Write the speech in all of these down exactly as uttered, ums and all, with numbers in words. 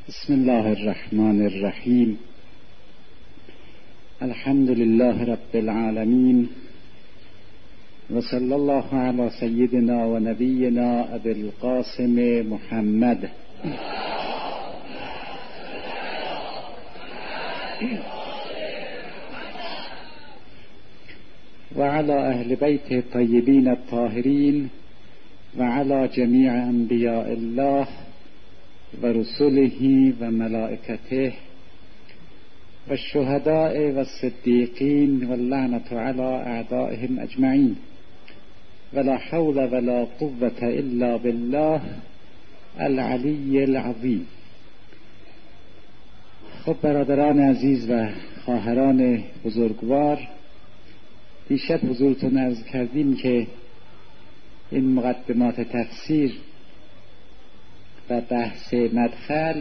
بسم الله الرحمن الرحیم. الحمد لله رب العالمین و صلی الله علی سیدنا و نبینا ابی القاسم محمد و علی اهل بیت الطیبین الطاهرین و علی جمیع انبیاء الله و رسله و ملائکته و الشهداء و الصدیقین و اللعنة علی اعدائهم اجمعین ولا حول ولا قوة الا بالله العلی العظیم. خب برادران عزیز و خواهران بزرگوار، دیشب حضورتون عرض کردیم که این مقدمات تفسیر و بحث مدخل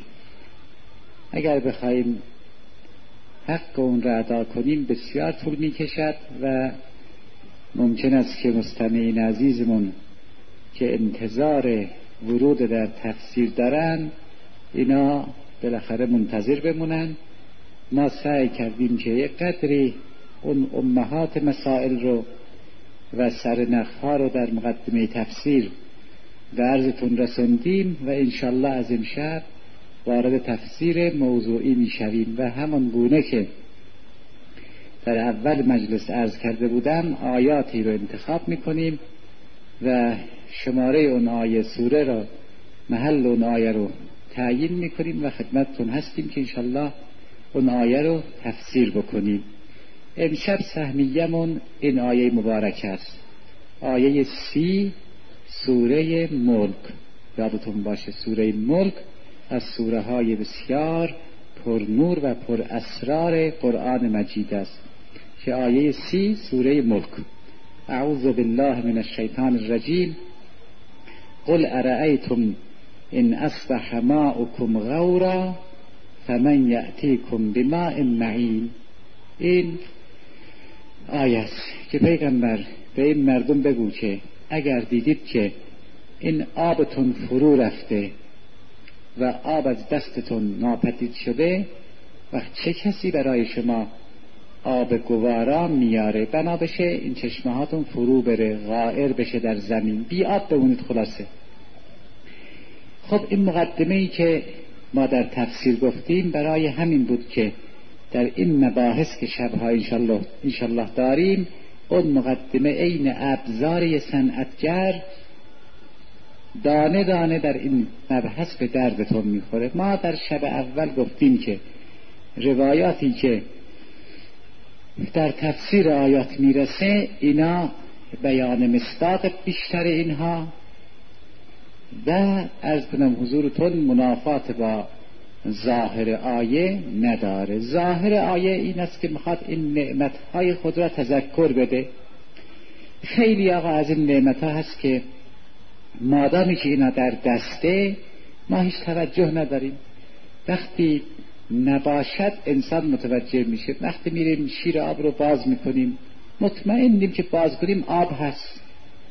اگر بخوایم حق اون را ادا کنیم بسیار طول می کشد و ممکن است که مستمعین عزیزمون که انتظار ورود در تفسیر دارن اینا بالاخره منتظر بمونن. ما سعی کردیم که یک قدری اون امهات مسائل رو و سرنخها رو در مقدمه تفسیر به عرضتون رسوندیم و انشالله از امشب وارد تفسیر موضوعی میشویم و همون گونه که در اول مجلس عرض کرده بودم آیاتی رو انتخاب میکنیم و شماره اون آیه سوره رو محل اون آیه رو تعیین میکنیم و خدمتتون هستیم که انشالله اون آیه رو تفسیر بکنیم. امشب سهمیه‌مون این آیه مبارک است، آیه سی سوره ملک. یادتون باشه سوره ملک از سوره های بسیار پر نور و پر اسرار قرآن مجید است که آیه سی سوره ملک. اعوذ بالله من الشیطان الرجیم. قل ارأیتم ان اصبح ماؤکم غورا فمن یأتیکم بماء معین. این آیه است که پیغمبر به این مردم بگو که اگر دیدید که این آبتون فرو رفته و آب از دستتون ناپدید شده، وقت چه کسی برای شما آب گوارا میاره بنا بشه این چشمه هاتون فرو بره، غائر بشه در زمین، بی آب بمونید خلاصه. خب این مقدمه ای که ما در تفسیر گفتیم برای همین بود که در این مباحث که شبها انشالله, انشالله داریم اون مقدمه عین ابزار صنعتگر دانه دانه در این مبحث به دردتون میخوره. ما در شب اول گفتیم که روایاتی که در تفسیر آیات میرسه اینا بیان مصداق بیشتر اینها و عرض کنم حضورتون منافات با ظاهر آیه نداره. ظاهر آیه این است که میخواد این نعمتهای خود را تذکر بده. خیلی آقا از این نعمتها هست که مادامی که اینا در دسته ما هیچ توجه نداریم، وقتی نباشد انسان متوجه میشه. وقتی میریم شیر آب رو باز میکنیم مطمئنیم که باز کنیم آب هست،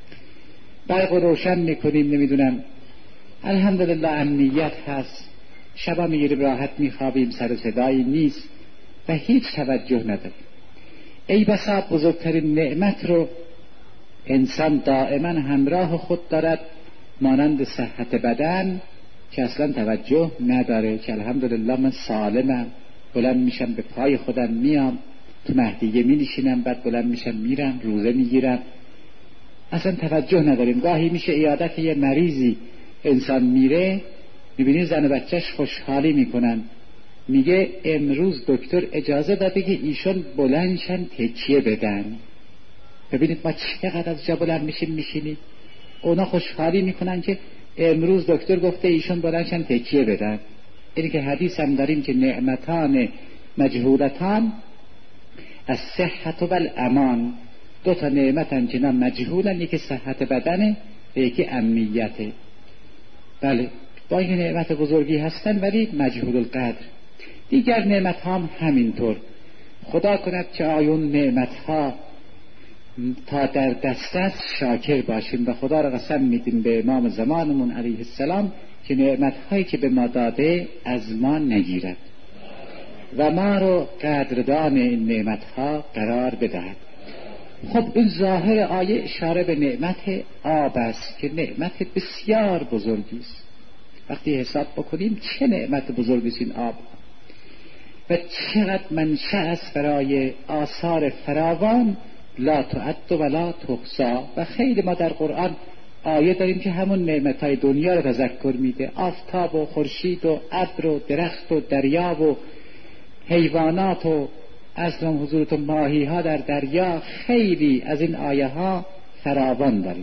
برق رو روشن میکنیم نمیدونم الحمدلله امنیت هست، شبا میگیریم راحت میخوابیم سر صدایی نیست و هیچ توجه نداریم. ای بسا بزرگترین نعمت رو انسان دائما همراه خود دارد مانند صحت بدن که اصلا توجه نداره که الحمدلله من سالمم، بلند میشم به پای خودم میام، تو مهدیه می نشینم، بعد بلند میشم میرم روزه میگیرم، اصلا توجه نداریم. گاهی میشه عیادت یه مریضی انسان میره میبینی زن و بچهش خوشحالی میکنن، میگه امروز دکتر اجازه داده که ایشون بلندشن تکیه بدن. ببینید ما چقدر از جا بلند میشیم میشینید، اونا خوشحالی میکنن که امروز دکتر گفته ایشون بلندشن تکیه بدن. اینی که حدیث هم داریم که نعمتان مجهولتان از صحت و الامان، دو تا نعمتن که نه مجهولن، یکی صحت بدنه و یکی امنیته. بله با این نعمت بزرگی هستن ولی مجهول القدر. دیگر نعمت هم همینطور. خدا کند که آیون نعمت ها تا در دست است شاکر باشیم و خدا را قسم میدیم به امام زمانمون علیه السلام که نعمت‌هایی که به ما داده از ما نگیرد و ما رو قدردان این نعمت‌ها قرار بدهد. خب این ظاهر آیه اشاره به نعمت آب است که نعمت بسیار بزرگی است. وقتی حساب بکنیم چه نعمت بزرگی است این آب و چقدر منشأ است برای آثار فراوان لا تعد و لا تحصی. و خیلی ما در قرآن آیه داریم که همون نعمت‌های دنیا رو تذکر میده، آفتاب و خورشید و ابر و درخت و دریا و حیوانات و اصلا حضورتون ماهی ها در دریا. خیلی از این آیه ها فراوان داریم.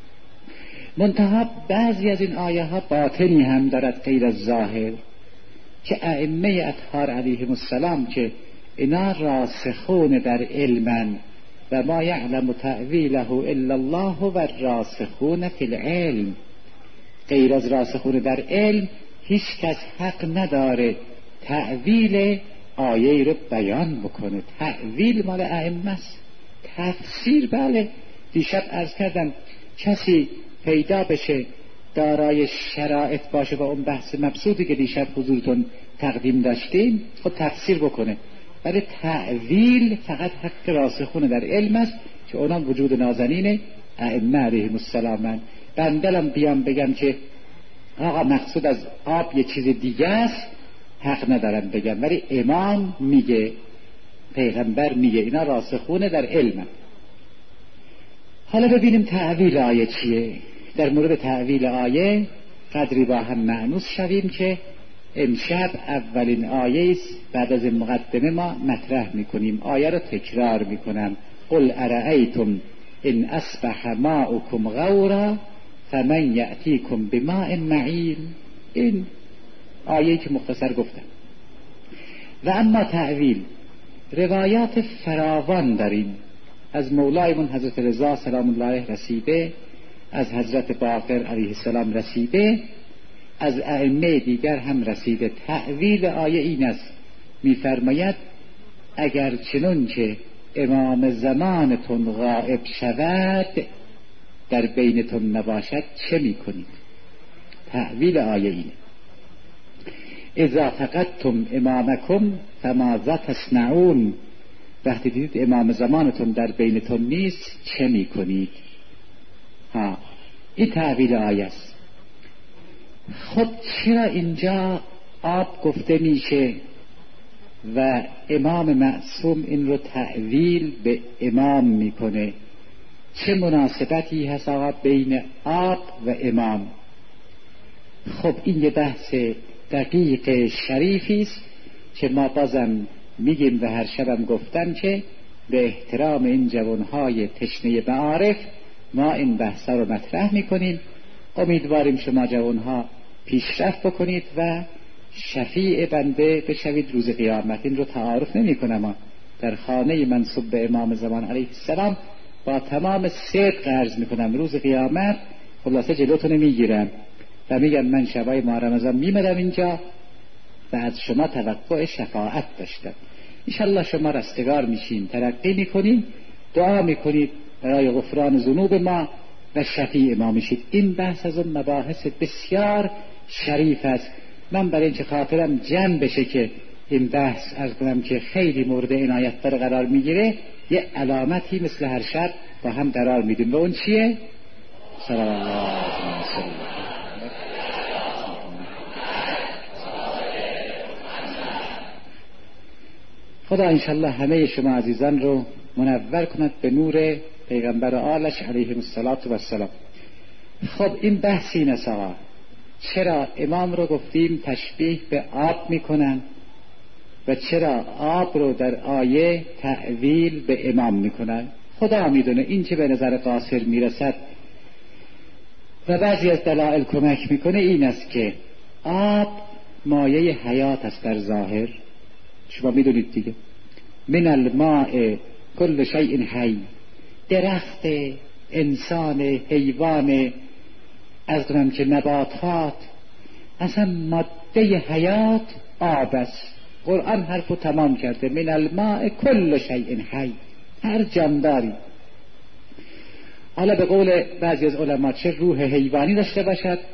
منتها بعضی از این آیه ها باطنی هم دارد غیر از ظاهر که ائمه اطهار علیهم السلام که اینا راسخون در علمن و ما یعلم تأویله الا الله و الراسخون فی العلم، غیر از راسخون در علم هیچ کس حق نداره تأویل آیه رو بیان بکنه. تأویل مال ائمه است. تفسیر بله، دیشب عرض کردم کسی پیدا بشه دارای شرایط باشه با اون بحث مبسوطی که دیشب حضورتون تقدیم داشتیم خب تفسیر بکنه، ولی تأویل فقط حق راسخون در علم است که اونم وجود نازنین ائمه علیهم السلام. بندلم بیام بگم که آقا مقصود از آب یه چیز دیگه است، حق ندارم بگم، ولی امام میگه، پیغمبر میگه، اینا راسخونه در علم. حالا ببینیم تأویل آیه چیه. در مورد تأویل آیه قدری با هم معنوس شویم که امشب اولین آیه است بعد از مقدمه ما مطرح میکنیم. آیه رو تکرار میکنم. قل ارأیتم ان اصبح ماؤکم غورا فمن یأتیکم بماء معین. این آیه‌ای که مختصر گفتم. و اما تأویل روایات فراوان داریم. از مولایمون حضرت رضا سلام الله علیه رسیده، از حضرت باقر علیه السلام رسیده، از ائمه دیگر هم رسیده. تأویل آیه این است، می‌فرماید اگر چنون که امام زمانتون غائب شود در بینتون نباشد چه میکنید؟ تأویل آیه اینه. اذا فقدتم امامکم فماذا تصنعون. وقتی دیدید امام زمانتون در بینتون نیست چه میکنید؟ ها، این تأویل آیه است. خب چرا اینجا آب گفته میشه و امام معصوم این رو تأویل به امام میکنه؟ چه مناسبتی هست آقا بین آب و امام؟ خب این یه بحث دقیق شریفی است که ما بازم میگیم و هر شبم گفتم که به احترام این جوانهای تشنه معارف ما این بحثا رو مطرح میکنیم. امیدواریم شما جوانها پیشرفت بکنید و شفیع بنده بشوید روز قیامت. این رو تعارف نمی کنم، در خانه منصوب به امام زمان علیه السلام با تمام صدق عرض میکنم روز قیامت خلاصه جلوتون میگیرم و میگم من شبای ماه رمضان میمدم اینجا و از شما توقع شفاعت داشتم. انشالله شما رستگار میشین، ترقی میکنین، دعا میکنید برای غفران ذنوب ما و شفیع ما میشید. این بحث از اون مباحث بسیار شریف است. من برای اینکه خاطرم جمع بشه که این بحث از کنم که خیلی مورد عنایت در قرار میگیره، یه علامتی مثل هر شب با هم قرار میدیم و اون چیه؟ صلی الله علیه و سلم. خدا انشالله همه شما عزیزان رو منور کند به نور پیغمبر آلش علیهم السلام. خب این بحث این است آقا، چرا امام رو گفتیم تشبیه به آب میکنن و چرا آب رو در آیه تأویل به امام میکنن؟ خدا میدونه. این چه به نظر قاصر میرسد و بعضی از دلائل کمک میکنه این است که آب مایه حیات است در ظاهر. شما میدونید دیگه، من الماء کل شیء حی، درخت، انسان، حیوان، از کنم که نباتات، اصلا ماده حیات آب است. قرآن حرفو تمام کرده، من الماء کل شیء حی، هر جانداری. حالا به قول بعضی از علما چه روح حیوانی داشته باشد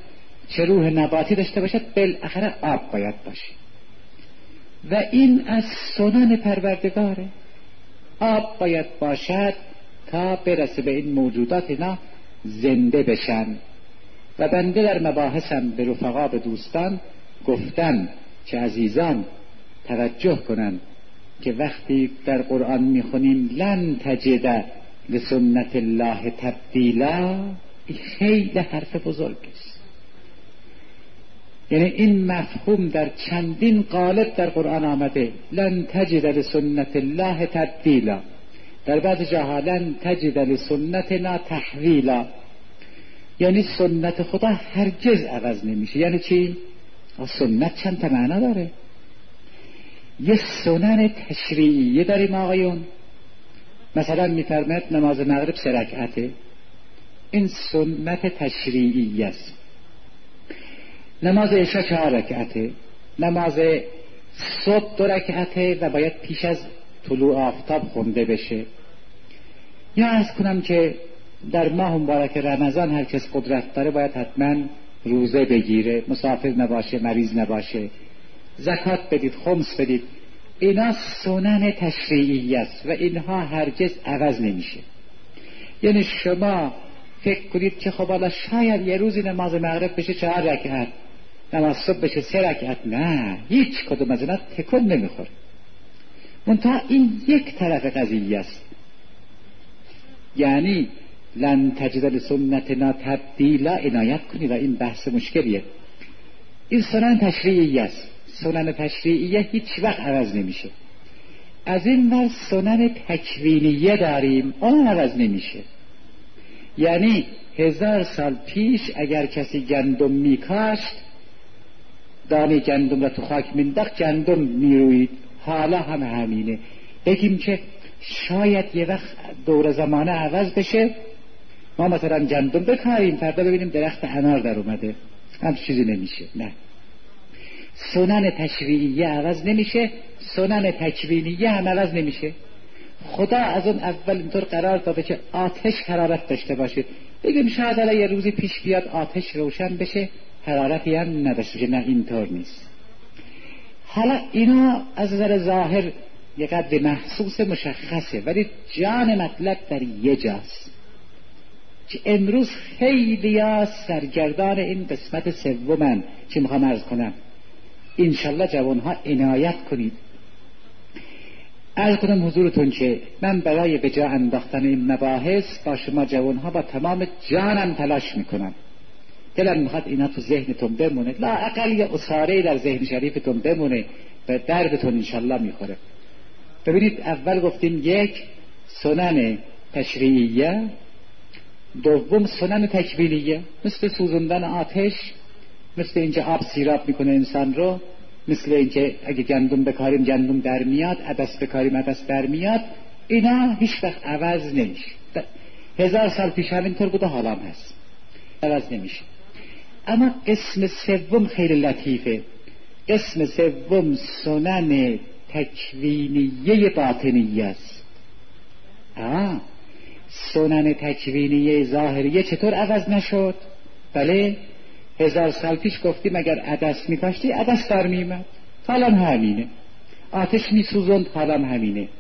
چه روح نباتی داشته باشد، بالاخره آب باید باشه و این از سنن پروردگاره. آب باید باشد تا برسه به این موجودات اینا زنده بشن. و بنده در مباحثم به رفقا به دوستان گفتم که عزیزان توجه کنن که وقتی در قرآن میخونیم لن تجد لسنت الله تبدیلا، این خیلی حرف بزرگ است. یعنی این مفهوم در چندین قالب در قرآن آمده، لن تجد لسنت الله تبدیلا، در بعض جاها لن تجد لسنتنا تحویلا، یعنی سنت خدا هرگز عوض نمیشه. یعنی چی؟ سنت چند تا معنا داره. یه سنن تشریعیه داریم آقایون، مثلا میفرماید نماز مغرب سه رکعته، این سنت تشریعیه است. نماز عشاء چهار رکعته، نماز صبح دو رکعته و باید پیش از طلوع آفتاب خونده بشه. یا عرض کنم که در ماه مبارک رمضان هر کس قدرت داره باید حتما روزه بگیره، مسافر نباشه، مریض نباشه، زکات بدید، خمس بدید. اینا سنن تشریعی است و اینها هرگز عوض نمیشه. یعنی شما فکر کنید که خب حالا شاید یه روزی نماز مغرب بشه چهار رکعت، نماز صبح بشه سه رکعت، نه، هیچ کدوم از اینا تکون نمیخوره. منتها این یک طرف قضیه است. یعنی لن تجد لسنتنا تبدیلا عنایت کنید و این بحث مشکلیه. این سنن تشریعی است. سنن تشریعیه هیچ وقت عوض نمیشه. از این ور سنن تکوینیه داریم، اون عوض نمیشه. یعنی هزار سال پیش اگر کسی گندم میکاشت، دانه گندم را تو خاک مینداخت، گندم میروید. حالا هم همینه. بگیم که شاید یه وقت دور زمانه عوض بشه، ما مثلا گندم بکاریم، فردا ببینیم درخت انار در اومده، هم چیزی نمیشه. نه، سنن تشریعیه عوض نمیشه، سنن تکوینیه هم عوض نمیشه. خدا از اون اول اینطور قرار داده که آتش حرارت داشته باشه. بگیم شاید حالا یه روزی پیش بیاد آتش روشن بشه، حرارتی هم نداشته باشه. نه، اینطور نیست. حالا اینا از نظر ظاهر یه قدر محسوس مشخصه، ولی جان مطلب در یه جاست که امروز خیلی ها سرگردان این قسمت سومن که میخوام عرض کنم. انشالله جوانها عنایت کنید. عرض کنم حضورتون که من برای به جا انداختن این مباحث با شما جوانها با تمام جانم تلاش میکنم. دلم میخواد اینا تو ذهنتون بمونه، لا اقل یه اصاره در ذهن شریفتون بمونه، به دردتون انشالله میخوره. ببینید اول گفتیم یک سنن تشریعیه، دوم سنن تکوینیه، مثل سوزوندن آتش، مثل اینکه آب سیراب میکنه انسان رو، مثل اینکه اگه گندم بکاریم گندم در میاد، عدس بکاریم عدس در میاد. اینا هیچ وقت عوض نمیشه. هزار سال پیش هم اینطور بوده، حالا هم هست، عوض نمیشه. اما قسم سوم خیلی لطیفه. قسم سوم سنن تکوینیه باطنیه است. آه سنن تکوینیه ظاهریه چطور عوض نشد؟ بله، هزار سال پیش گفتیم اگر عدس میکاشتی عدس در میمد، حالا همینه. آتش میسوزند، حالا همینه.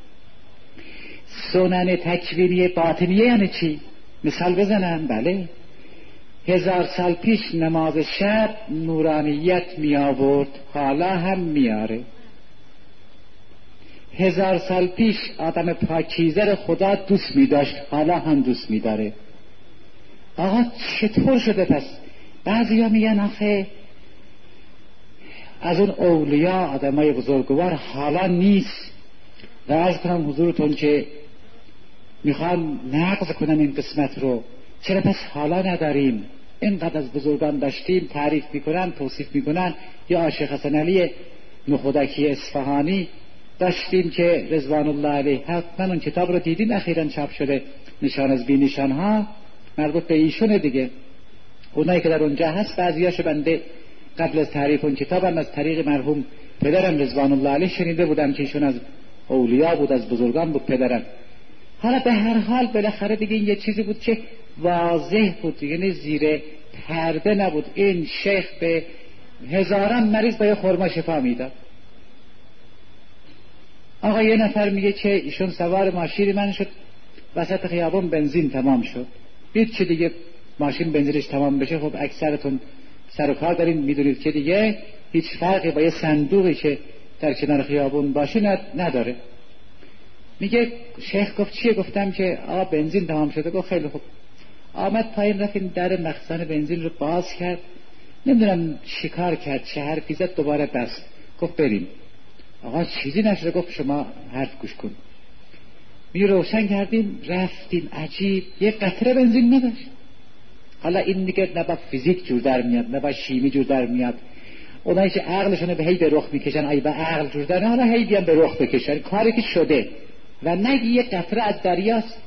سنن تکوینی باطنیه یعنی چی؟ مثال بزنم. بله، هزار سال پیش نماز شب نورانیت می آورد، حالا هم میاره. هزار سال پیش آدم پاکیزه رو خدا دوست می داشت، حالا هم دوست می داره. آقا چطور شده پس؟ بعضی ها میگن آخه از اون اولیا آدمای بزرگوار حالا نیست. و عرض کنم حضورتون که میخوان نقض کنن این قسمت رو. چرا پس حالا نداریم؟ اینقدر از بزرگان داشتیم، تعریف میکنن، توصیف میکنن. یا عاشق حسن علی نخودکی اصفهانی داشتیم که رضوان الله علیه، حتما اون کتاب رو دیدین، اخیراً چاپ شده، نشان از بی نشان ها، مربوط به ایشونه دیگه. اونایی که در اونجا هست بعضیاشو بنده قبل از تعریف اون کتابم از طریق مرحوم پدرم رضوان الله علیه شنیده بودم که ایشون از اولیا بود، از بزرگان بود پدرم. حالا به هر حال بالاخره دیگه این یه چیزی بود که واضح بود، یعنی زیر پرده نبود. این شیخ به هزاران مریض با یه خرما شفا میداد. آقا یه نفر میگه که ایشون سوار ماشین من شد، وسط خیابون بنزین تمام شد. هیچ چی دیگه ماشین بنزینش تمام بشه، خب اکثرتون سر و کار دارین میدونید که دیگه هیچ فرقی با یه صندوقی که در کنار خیابون باشه نداره. میگه شیخ گفت چیه؟ گفتم که آقا بنزین تمام شده. گفت خیلی خوب. آمد پایین رفت، این در مخزن بنزین رو باز کرد، نمیدونم چیکار کرد، چه حرفی زد، دوباره بست. گفت بریم. آقا چیزی نشده. گفت شما حرف گوش کن. می روشن کردیم رفتیم، عجیب یه قطره بنزین نداشت. حالا این دیگه نه با فیزیک جور در میاد نه با شیمی جور در میاد. اونایی که عقلشون به هی به رخ میکشن ای با عقل جور در، حالا هی بیان به رخ بکشن، کاری که شده و نگی یه قطره از دریاست.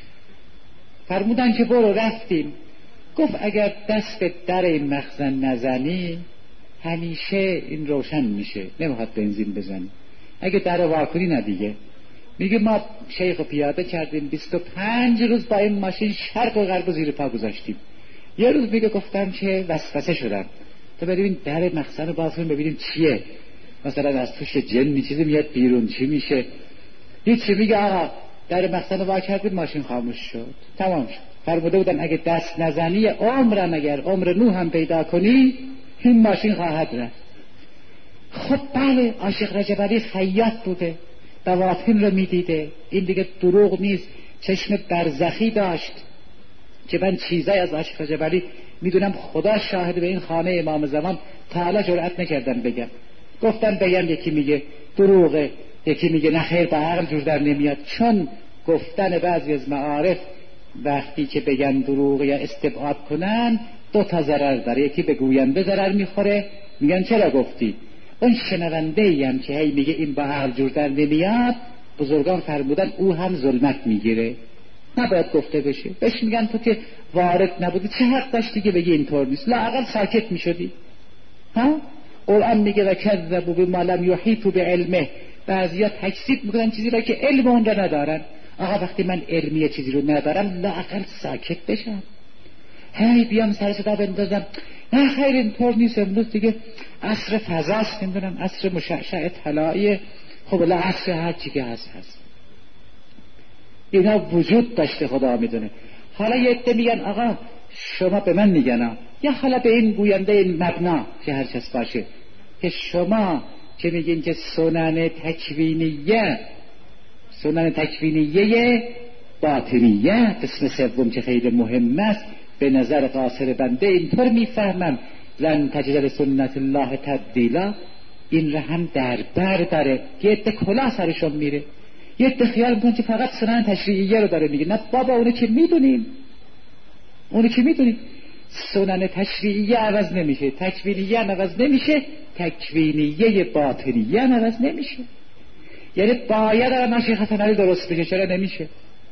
فرمودن که برو. رفتیم. گفت اگر دست به در این مخزن نزنی همیشه این روشن میشه، نمیخواد بنزین بزنی. اگه در واکنی نه دیگه. میگه ما شیخ پیاده کردیم، بیست و پنج روز با این ماشین شرق و غرب و زیر پا گذاشتیم. یه روز میگه گفتم که وسوسه شدم تو بریم در مخزن رو باز کنیم ببینیم چیه، مثلا از توش جن چیزی میاد بیرون، چی میشه. هیچی. میگه آقا در مخزن رو باز کردیم، ماشین خاموش شد، تمام شد. فرموده بودن اگه دست نزنی عمرم اگر عمر نوح هم پیدا کنی این ماشین خواهد رفت. خب بله، عاشق رجب علی خیاط بوده، بواطن رو میدیده، این دیگه دروغ نیست. چشم برزخی داشت که من چیزای از عاشق رجب علی میدونم، خدا شاهد. به این خانه امام زمان تا حالا جرأت نکردم بگم. گفتم بگم یکی میگه دروغه، یکی میگه نه خیر با عقل جور در نمیاد. چون گفتن بعضی از معارف وقتی که بگن دروغ یا استبعاد کنن دو تا ضرر داره. یکی به گوینده ضرر میخوره، میگن چرا گفتی. اون شنونده ای هم که هی میگه این با عقل جور در نمیاد، بزرگان فرمودن او هم ظلمت میگیره، نباید گفته بشه. بهش میگن تو که وارد نبودی چه حق داشتی که بگی اینطور نیست، لااقل ساکت میشدی. ها قرآن میگه و کذبوا بما لم یحیطوا بعلمه. بعضیا تکذیب میکنن چیزی را که علم اون را ندارن. آقا وقتی من علمی چیزی رو ندارم لااقل ساکت بشم. هی بیام سر صدا بندازم نه خیر اینطور نیست، امروز دیگه عصر فضاست، نمیدونم عصر مشعشع طلایی، خب لا عصر هر چی که هست هست. اینا وجود داشته خدا میدونه. حالا یه عده میگن آقا شما به من میگن، یا حالا به این گوینده این مبنا که هر چیز باشه که شما که میگین که سنن تکوینیه، سنن تکوینیه باطنیه قسم سوم که خیلی مهم است، به نظر قاصر بنده اینطور میفهمم لن تجد سنت الله تبدیلا، این را هم در بر داره. یه عده کلاه سرشون میره، یه عده خیال میکنن که فقط سنن تشریعیه رو داره میگه. نه بابا، اونو که میدونیم، اونو که میدونیم سنن تشریعیه عوض نمیشه، تکوینیه عوض نمیشه، تکوینیه باطنیه عوض نمیشه. یعنی باید عاشق حسن علی درست بشه، چرا نمیشه؟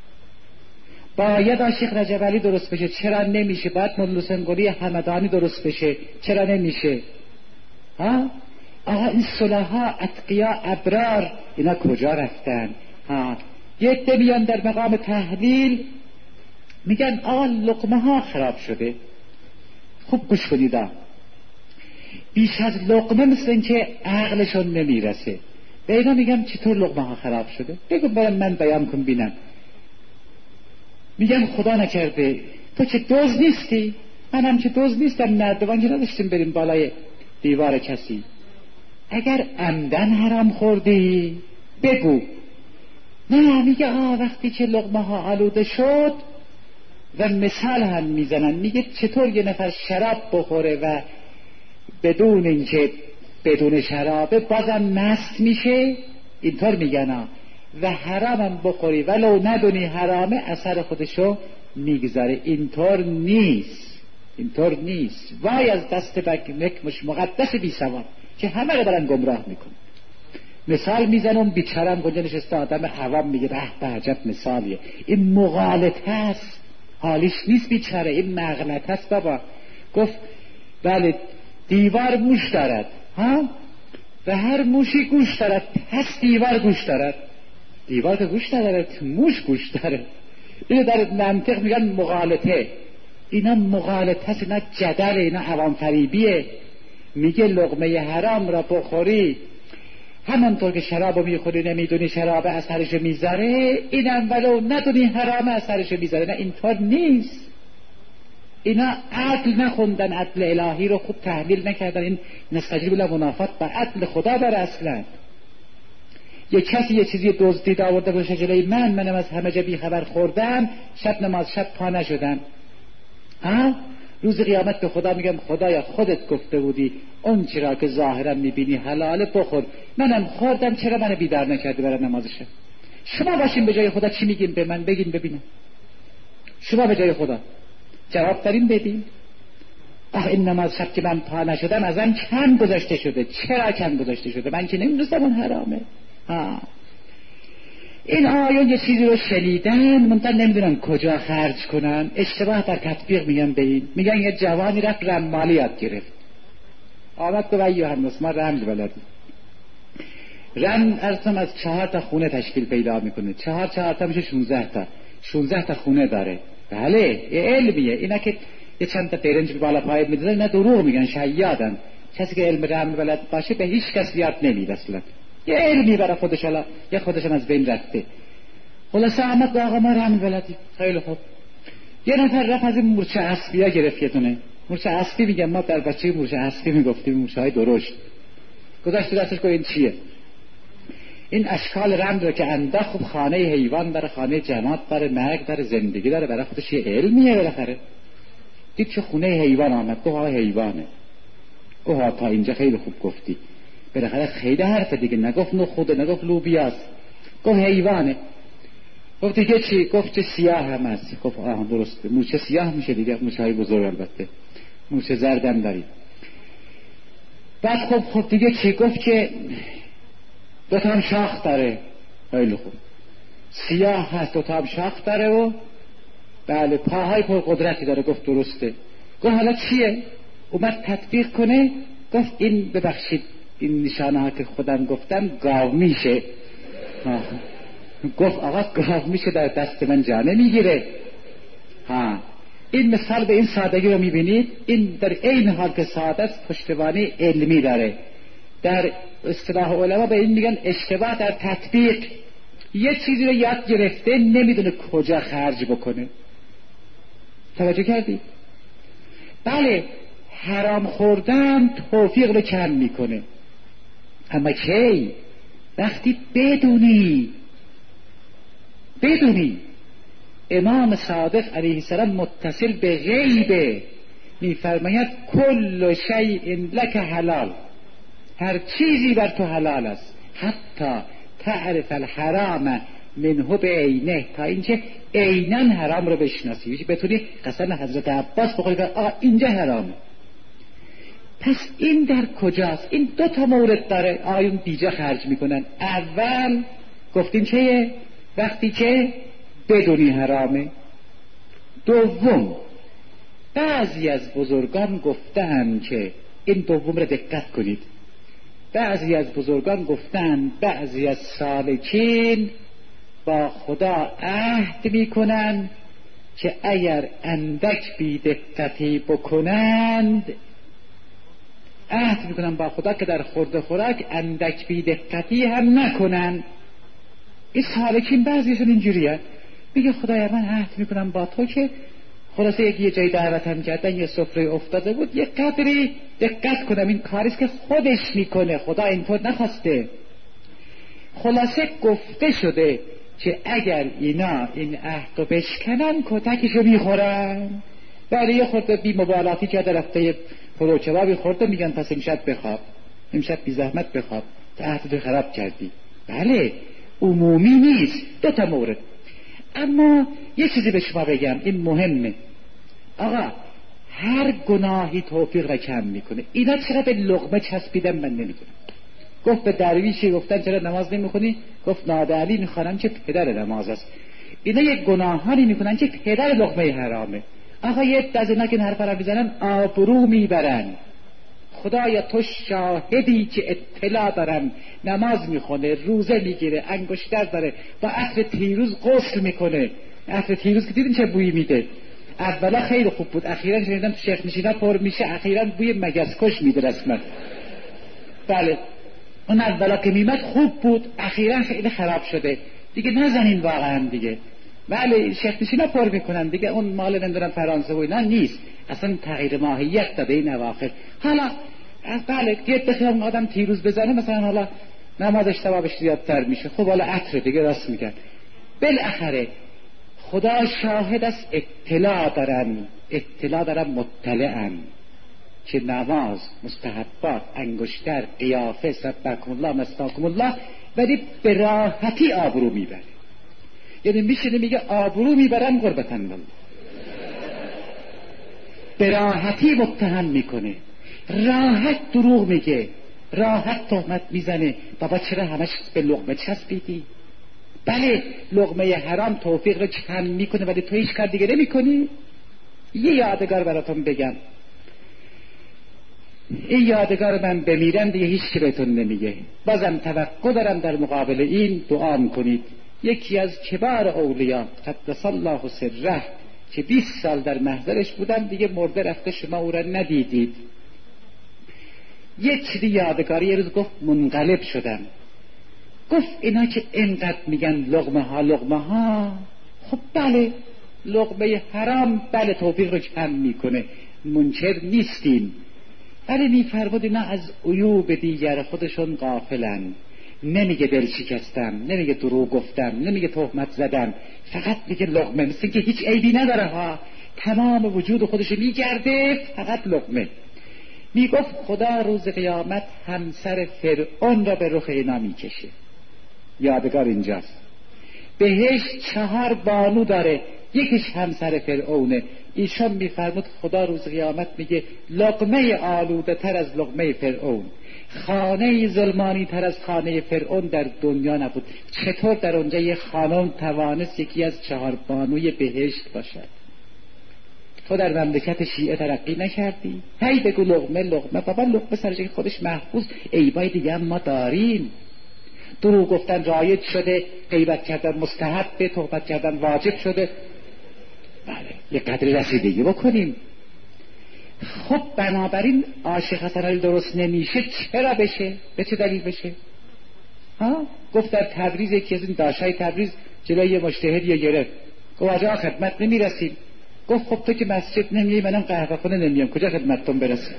باید عاشق رجب علی درست بشه، چرا نمیشه؟ باید مولا حسین قلی همدانی درست بشه، چرا نمیشه؟ ها آقا این صلحا اتقیا ابرار اینا کجا رفتن؟ ها یه عده میان در مقام تحلیل میگن آقا لقمه ها خراب شده. خوب گوش کنید، بیش از لقمه مثل این که عقلشون نمیرسه. به اینا میگم چطور لقمه ها خراب شده؟ بگو برم من بیان کن بینم. میگم خدا نکرده تو چه دوز نیستی، من هم چه دوز نیستم، نردوان که نداشتیم بریم بالای دیوار کسی. اگر عمدن حرام خوردی بگو. نه، میگه آه وقتی که لقمه ها آلوده شد و مثال هم میزنن، میگه چطور یه نفر شراب بخوره و بدون اینکه بدون شرابه بازم مست میشه، اینطور میگن. و حرامم بخوری ولو ندونی حرامه اثر خودشو میگذاره. اینطور نیست، اینطور نیست. وای از دست بکنک مقدس بی سواد که همه رو دارن گمراه میکنن. مثال میزنم بیچارم گنجه نشسته آدم عوام میگه به به عجب مثالیه. این مغالطه است، حالیش نیست بیچاره، این مغلطه است بابا. گفت بله دیوار موش دارد، ها و هر موشی گوش دارد، پس دیوار گوش دارد. دیوار که گوش ندارد، موش گوش دارد. اینو در منطق میگن مغالطه. اینا مغالطه است، اینا جدل، اینا عوام فریبیه. میگه لقمه حرام را بخوری همانطور که شرابو میخوری نمیدونی شراب اثرش میذاره، اینم ولو ندونی حرام اثرش میذاره. نه اینطور نیست. اینا عدل نخوندن، عدل الهی رو خوب تحلیل نکردن. این نستجیب لمنافات با عدل خدا داره. اصلا یه کسی یه چیزی دزدید آورده باشه جلوی من، منم از همه جا بی خبر خوردم، شب نماز شب پا نشدم، ها روز قیامت به خدا میگم خدایا خودت گفته بودی اون چرا که ظاهرا میبینی حلاله بخور، منم خوردم، چرا منو بیدار نکردی برای نمازشه؟ شما باشین به جای خدا چی میگین به من بگین ببینم. شما به جای خدا جواب دارین بدین. آه این نماز شب که من پا نشدم ازم کم گذاشته شده. چرا کم گذاشته شده؟ من که نمیدونستم اون حرامه. آه. این آیون یه چیزی رو شنیدن منتها نمیدونن کجا خرج کنن، اشتباه در تطبیق میگن به این. میگن یه جوانی رفت رمالی یاد گرفت، آمد گفت ای یوحنوس ما رمل بلدیم. رمل ارسم از چهار تا خونه تشکیل پیدا میکنه، چهار چهار تا میشه شونزده تا، شونزده تا خونه داره. بله یه علمیه. اینا که یه چند تا برنج بالا پای میدونن اینا دروغ میگن، شیادن. کسی که علم رمل بلد باشه به هیچ کس یاد نمید اصلا. یه علمی برای خودش، حالا یه خودشم از بین رفته. خلاصه آمد آقا ما رمل بلدیم. خیلی خوب. یه نفر رفت از این مورچه اسبی ها گرفت، یه دونه مورچه اسبی. میگم ما در بچه مورچه اسبی میگفتیم، مورچه های درشت. گذاشت دستش که این چیه؟ این اشکال رمل رو که انداخت. خب خانه حیوان داره، خانه جماد داره، مرگ داره، زندگی داره، برای خودش یه علمیه بالاخره. دید که خونه حیوان آمد، گفت ها حیوانه. گفت تا اینجا خیلی خوب گفتی، بالاخره خیلی حرف دیگه نگفت نو خوده، نگفت لوبیاست، گفت حیوانه. گفت دیگه چی؟ گفت چه سیاه هم هست. گفت آها درسته، موچه سیاه میشه دیگه، موچه های بزرگ البته، موچه زردم دارید. بعد خب خب دیگه چی؟ گفت که دوتا هم شاخ داره. خیلی خوب، سیاه هست، دوتا هم شاخ داره و بله پاهای پر قدرتی داره. گفت درسته. گفت حالا چیه؟ اومد تطبیق کنه. گفت این ببخشید این نشانه ها که خودم گفتم گاو میشه. گفت آقا گاو میشه در دست من جا نمیگیره. ها این مثال به این سادگی رو میبینید. این در این حال که ساده است پشتوانه علمی داره. در اصطلاح علما به این میگن اشتباه در تطبیق. یه چیزی رو یاد گرفته نمیدونه کجا خرج بکنه. توجه کردی؟ بله حرام خوردن توفیق رو کم میکنه، اما کی؟ وقتی بدونی بدونی امام صادق علیه السلام متصل به غیبه، میفرماید کل شیء لک حلال، هر چیزی بر تو حلال است، حتی تعرف الحرام منه به عینه، تا اینکه عیناً حرام رو بشناسی، بتونی قسم حضرت عباس بخوری که آه اینجا حرامه. پس این در کجاست؟ این دو تا مورد داره آیون بیجا خرج میکنن. اول گفتیم چیه؟ وقتی که بدونی حرامه. دوم بعضی از بزرگان گفتن که این دوم رو دقت کنید، بعضی از بزرگان گفتن بعضی از سالکین با خدا عهد میکنن که اگر اندک بی‌دقتی بکنند، عهد میکنن با خدا که در خورد خوراک اندک بی‌دقتی هم نکنن. این سالکین بعضیشون اینجوریه، میگه خدایا من عهد میکنم با تو که خلاصه یکی یه جای دعوتم کردن، یه سفره افتاده بود، یه قدری دقت کنم، این کاریست که خودش میکنه، خدا اینطور نخواسته. خلاصه گفته شده که اگر اینا این عهد رو بشکنن کتکشو میخورن. ولی یه خورده بی مبالاتی که در رفته پروچبابی خورده میگن پس امشب بخواب، امشب بی زحمت بخواب، تا عهد رو خراب کردی. بله عمومی نیست، دو تا مورد. اما یه چیزی به شما بگم، این مهمه. آقا هر گناهی توفیق را کم میکنه. اینا چرا به لقمه چسبیدن من نمیدونم. گفت به درویشی گفتن چرا نماز نمیخونی؟ گفت ناده علی میخوانم که پدر نماز است. اینا یک گناهانی میکنن که پدر لقمه حرامه. آقا یه از اینا که این حرفا را میزنن آبرو میبرن. خدایا تو شاهدی که اطلاع دارم، نماز میخونه، روزه میگیره، انگشتر داره، با عطر تیروز غسل میکنه. عطر تیروز که دیدین چه بویی میده. اولا خیلی خوب بود، اخیرا شنیدم تو شیخ نشینا پر میشه، اخیرا بوی مگس کش میده رسما. بله اون اولا که میمد خوب بود، اخیرا خیلی خراب شده دیگه، نزنین واقعا دیگه. بله شیخ نشینا پر میکنن دیگه، اون مال نمیدونم فرانسه و اینا نیست، اصلا تغییر ماهیت داده این اواخر. حالا بله یه بخیام آدم تیروز بزنه مثلا حالا نمازش ثوابش زیادتر میشه، خب حالا عطر دیگه راست میگن. بالاخره خدا شاهد است، اطلاع دارن، اطلاع دارن مطلعن که نماز، مستحبات، انگشتر، قیافه، سبحکم الله مستاکم الله، ولی به راحتی آبرو میبره. یعنی میشینه میگه آبرو میبرن قربتن الله، به راحتی متهم میکنه، راحت دروغ میگه، راحت تهمت میزنه. بابا چرا همش به لقمه چسبیدی؟ بله لقمه حرام توفیق رو کم میکنه ولی تو هیچ کار دیگه نمیکنی. یه یادگار براتون بگم، این یادگار من بمیرم دیگه هیچ کی بهتون نمیگه، بازم توقع دارم در مقابل این دعا میکنید. یکی از کبار اولیاء قدس الله سره که بیست سال در محضرش بودم دیگه مرده رفته، شما او را ندیدید. یک چیزی یادگاری یه روز گفت منقلب شدم، گفت اینا که اینقدر میگن لقمه ها لقمه ها، خب بله لقمه حرام بله توفیق رو کم میکنه، منکر نیستیم، ولی میفرمود اینا از عیوب دیگر خودشون غافلن. نمیگه دل شکستم، نمیگه دروغ گفتم، نمیگه تهمت زدم، فقط میگه لقمه، مثل که هیچ عیبی نداره ها، تمام وجود خودش میگرده فقط لقمه. میگفت خدا روز قیامت همسر فرعون را به رخ اینا میکشه. یادگار اینجاست. بهشت چهار بانو داره، یکیش همسر فرعونه. ایشان میفرمود خدا روز قیامت میگه لقمه آلوده تر از لقمه فرعون، خانه ظلمانی تر از خانه فرعون در دنیا نبود. چطور در اونجا یه خانم توانست یکی از چهار بانوی بهشت باشد؟ تو در مملکت شیعه ترقی نکردی؟ هی بگو لقمه لقمه، بابا لقمه سرجه خودش محفوظ، عیبای دیگه هم ما داریم. دروغ گفتن رایج شده، غیبت کردن مستحب، تهمت کردن واجب شده. بله یه قدر رسیدگی بکنیم. خب بنابراین عاشق حسن علی درست نمیشه، چرا بشه؟ به چه دلیل بشه؟ ها گفت در تبریز یکی از این داشتای تبریز جلوی یه مجتهدی گرفت، گفت آجا خدمت نمیرسیم. گفت خب تو که مسجد نمیای منم قهوه خونه نمیام، کجا خدمتتون برسیم؟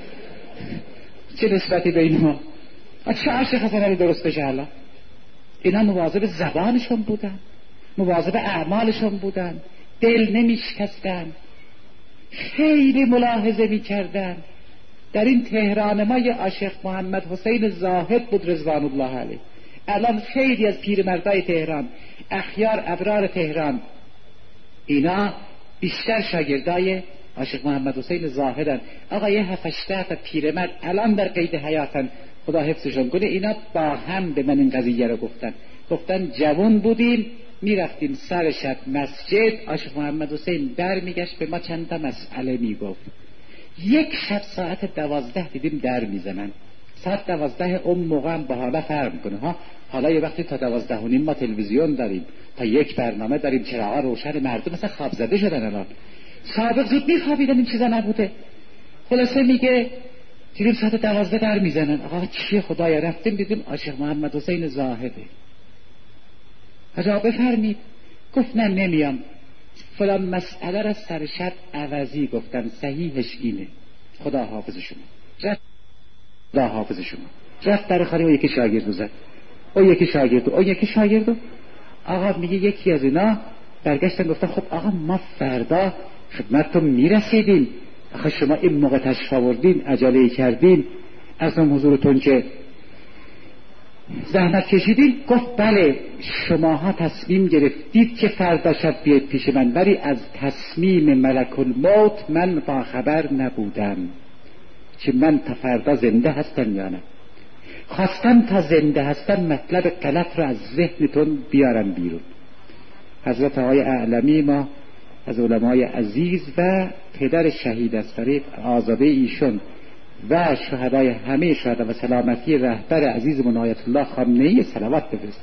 چه نسبتی به اینها؟ چه عاشق حسن علی درست بشه؟ حالا اینا مواظب زبانشون بودن، مواظب اعمالشون بودن، دل نمیشکستن، خیلی ملاحظه میکردن. در این تهران ما یه عاشق محمد حسین زاهد بود رضوان الله علیه. الان خیلی از پیرمردای تهران، اخیار ابرار تهران، اینا بیشتر شاگردای عاشق محمد حسین زاهدن. آقا یه هفتشته تا پیرمرد الان در قید حیاتن، خدا حفظشون کنه. اینا با هم به من این قضیه رو گفتن، گفتن جوان بودیم میرفتیم سر شب مسجد، عاشق محمد حسین در میگشت به ما چند تا مسئله میگفت. یک شب ساعت دوازده دیدیم در میزنن. ساعت دوازده اون موقع هم با حالا فرق میکنه ها. حالا یه وقتی تا دوازده و نیم ما تلویزیون داریم، تا یک برنامه داریم، چراغا روشن، مردم مثلا خواب زده شدن. الان سابق زود میخوابیدن، این چیزا نبوده. خلاصه میگه دیدیم ساعت دوازده در میزنن. آقا چیه خدایا؟ رفتیم دیدیم عاشق محمد حسین زاهده. حاجا بفرمید. گفت نه نمیام، فلان مسئله را سر شب عوضی گفتم، صحیحش اینه، خدا حافظ شما. رفت خدا حافظ شما رفت در خانه، و یکی شاگرد زد، او یکی شاگرد او یکی شاگرد. آقا میگه یکی از اینا برگشتن گفتن خب آقا ما فردا خدمتتون میرسیدیم، آخه شما این موقع تشریف آوردین، عجله کردین، ازم حضورتون که زحمت کشیدین. گفت بله شماها تصمیم گرفتید که فردا شب بیاید پیش من، ولی از تصمیم ملک الموت من با خبر نبودم که من تا فردا زنده هستم یا نه. خواستم تا زنده هستم مطلب غلط رو از ذهنتون بیارم بیرون. حضرت آقای اعلمی ما از علمای عزیز و پدر شهید از طریق آزاده ایشون و شهدای همه شهدا و سلامتی رهبر عزیزمون آیت الله خامنه‌ای صلوات بفرست.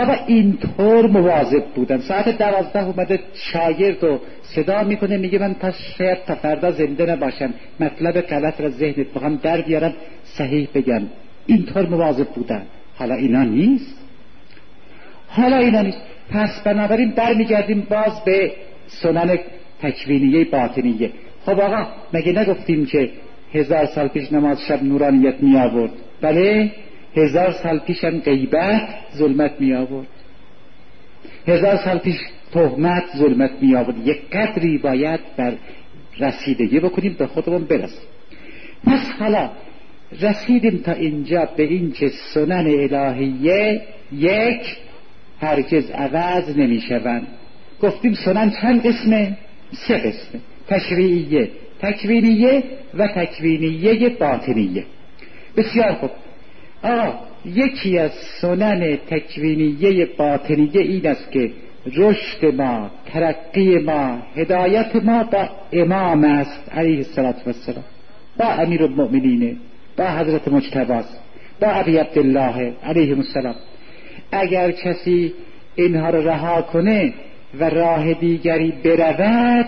بابا اینطور مواظب بودن. ساعت دوازده اومده شاگرد رو صدا میکنه میگه من تا شاید تا فردا زنده نباشم، مطلب غلط را ذهنت بخوام در بیارم صحیح بگم. اینطور مواظب بودن. حالا اینا نیست، حالا اینا نیست. پس بنابراین برمیگردیم باز به سنن تکوینیه باطنیه. خب آقا مگه نگفتیم که هزار سال پیش نماز شب نورانیت می آورد؟ بله، هزار سال پیش هم غیبت ظلمت می آورد، هزار سال پیش تهمت ظلمت می آورد. یک قدری باید بر رسیدگی بکنیم به خودمون برسیم. پس حالا رسیدیم تا اینجا به این که سنن الهیه یک هرگز عوض نمی شوند. گفتیم سنن چند قسمه؟ سه قسمه: تشریعیه، تکوینیه و تکوینیه باطنیه. بسیار خوب. آه یکی از سنن تکوینیه باطنیه این است که رشد ما، ترقی ما، هدایت ما با امام است علیه السلام، با امیر المؤمنین، با حضرت مجتبی، با ابی عبدالله علیه السلام. اگر کسی اینها رو رها کنه و راه دیگری برود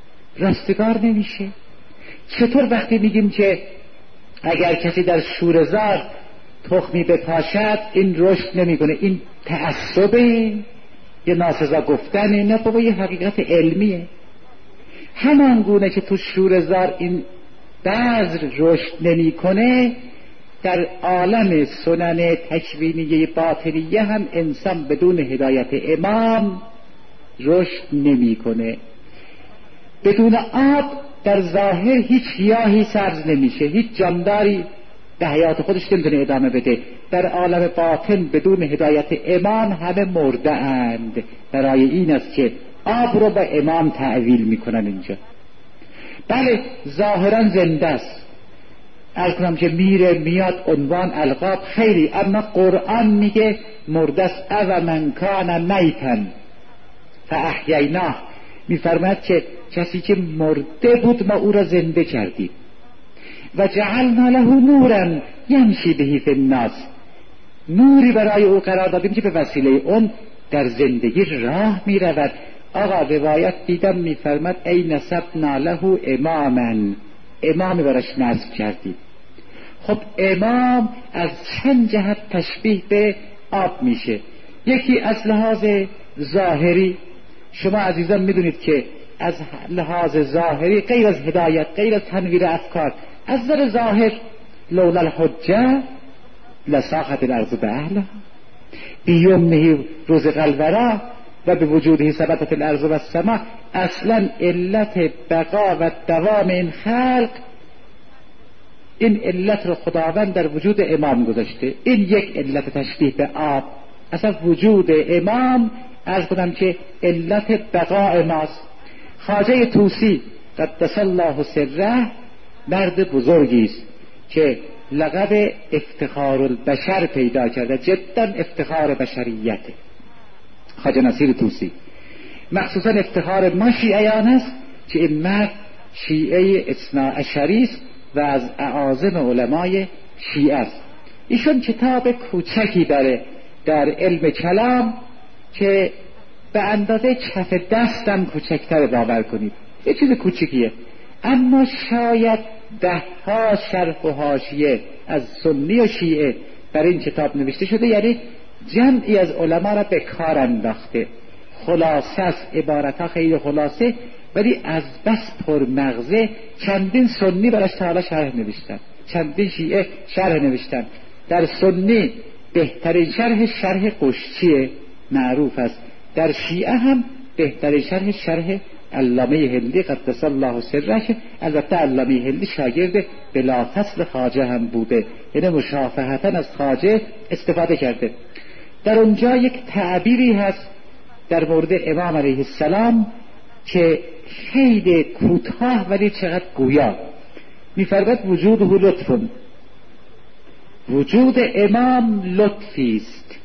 رستگار نمیشه. چطور وقتی میگیم که اگر کسی در شوره‌زار تخمی بپاشد این رشد نمیکنه، این تعصبه، یه ناسزا گفتنه؟ نه بابا، یه حقیقت علمیه. همان گونه که تو شوره‌زار این بذر رشد نمیکنه، در عالم سنن تکوینیه باطنیه هم انسان بدون هدایت امام رشد نمیکنه. بدون آب در ظاهر هیچ گیاهی سبز نمیشه، هیچ جانداری به حیات خودش نمیتونه ادامه بده. در عالم باطن بدون هدایت امام همه مرده اند. برای این است که آب رو به امام تعویل میکنن اینجا. بله ظاهرا زنده است، عرض کنم که میره میاد، عنوان القاب خیلی، اما قرآن میگه مرده است. او من کان میتا فاحییناه، میفرماید که کسی که مرده بود ما او را زنده کردیم. و جعلنا له نورا یمشی به فی الناس، نوری برای او قرار دادیم که به وسیله اون در زندگی راه میرود. آقا روایت دیدم میفرماید ای نسبنا له اماما، امامی براش نصب کردیم. خب امام از چند جهت تشبیه به آب میشه. یکی از لحاظ ظاهری، شما عزیزان میدونید که از لحاظ ظاهری غیر از هدایت، غیر از تنویر افکار، از نظر ظاهر لولا الحجه لساخت الارض باهلها بیومه رزق الورا و به وجوده ثبتت الارض و السماء. اصلا علت بقا و دوام این خلق، این علت رو خداوند در وجود امام گذاشته. این یک علت تشبیه به آب. اصلا وجود امام عرض کنم که علت بقاء ماست. خواجه طوسی قدس الله سره مرد بزرگی است که لقب افتخار البشر پیدا کرده، جدا افتخار بشریته. خواجه نصیر طوسی مخصوصا افتخار ما شیعیان است که این مرد شیعه اثنا عشری است و از اعاظم علمای شیعه است. ایشون کتاب کوچکی داره در علم کلام که به اندازه کف دستم کوچکتر، باور کنید، یه چیز کوچکیه، اما شاید ده ها شرح و حاشیه از سنی و شیعه بر این کتاب نوشته شده. یعنی جمعی از علما را به کار انداخته. خلاصه است، عبارت ها خیلی خلاصه، ولی از بس پرمغزه. چندین سنی براش تا حالا شرح نوشتن، چندین شیعه شرح نوشتن. در سنی بهترین شرح شرح قشچیه، معروف است. در شیعه هم بهترین شرح شرح علامه هندی قدس الله سرش. البته علامه هندی شاگرد بلافصل خواجه هم بوده، یعنی مشافهتا از خواجه استفاده کرده. در اونجا یک تعبیری هست در مورد امام علیه السلام که خیلی کوتاه ولی چقدر گویا. می‌فرماید وجوده لطف، وجود امام لطفی است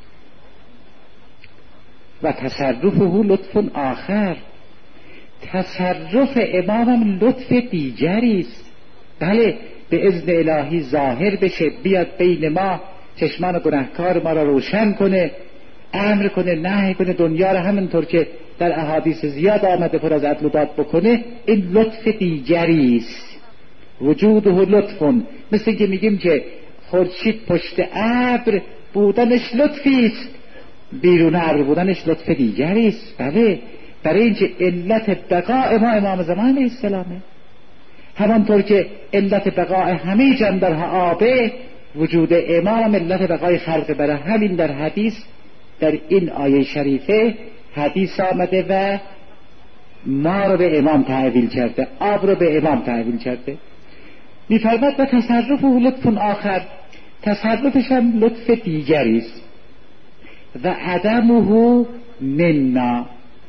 و تصرفه لطف آخر، تصرف امامم لطف دیگری است. بله، به اذن الهی ظاهر بشه، بیاد بین ما، چشمان گناهکار ما را روشن کنه، امر کنه نهی کنه، دنیا رو همینطور که در احادیث زیاد آمده پر از عدل و داد بکنه، این لطف دیگری است. وجوده لطفون، مثل که میگیم که خورشید پشت ابر بودنش لطفی است، بیرون ابر بودنش لطف دیگری است. بله، برای اینکه علت بقاء ما امام زمان علیه السلامه، همانطور که علت بقاء همه جندرها آبه، وجود امام علت بقای خلق. برای همین در حدیث، در این آیه شریفه حدیث آمده و ما رو به امام تحویل کرده، آب رو به امام تحویل کرده. می‌فرماید و تصرف لطف آخر، تصرفش هم لطف دیگری است. و عدمه منا،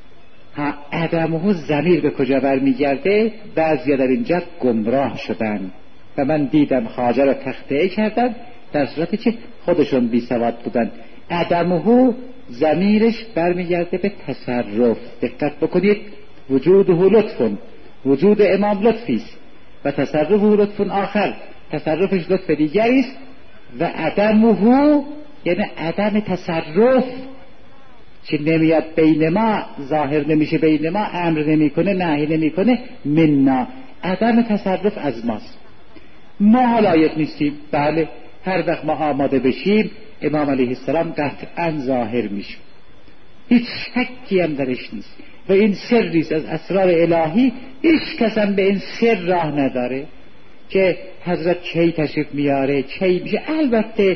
ها عدمه ضمیر به کجا برمیگرده؟ بعضیا در اینجا گمراه شدن و من دیدم خواجه را تخطئه کردن در صورتی که خودشون بی سواد بودن. عدمه ضمیرش برمیگرده به تصرف. دقت بکنید، وجوده لطفون، وجود امام لطفی است و تصرفه لطف آخر، تصرفش لطف دیگری است. و عدمه یعنی عدم تصرف که نمیاد بین ما، ظاهر نمیشه بین ما، امر نمیکنه نهی نمیکنه، منا، عدم تصرف از ماست. ما لایق نیستیم. بله، هر وقت ما آماده بشیم امام علیه السلام قطعا ظاهر میشه، هیچ شکی هم درش نیست و این سریست از اسرار الهی. هیچ کس هم به این سر راه نداره که حضرت کی تشریف میاره، کی میشه. البته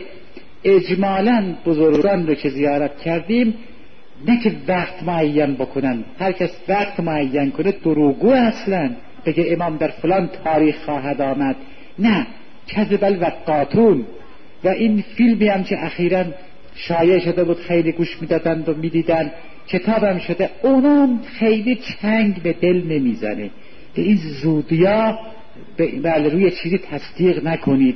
اجمالا بزرگان رو که زیارت کردیم، نه که وقت معین بکنن، هر کس وقت معین کنه دروغگو اصلا، بگه امام در فلان تاریخ خواهد آمد، نه، کذب الوقاتون. و این فیلمی هم که اخیراً شایع شده بود، خیلی گوش میدادند و میدیدن، کتابم شده، اونم خیلی چنگ به دل نمیزنه که این زودیا بله روی چیزی تصدیق نکنید.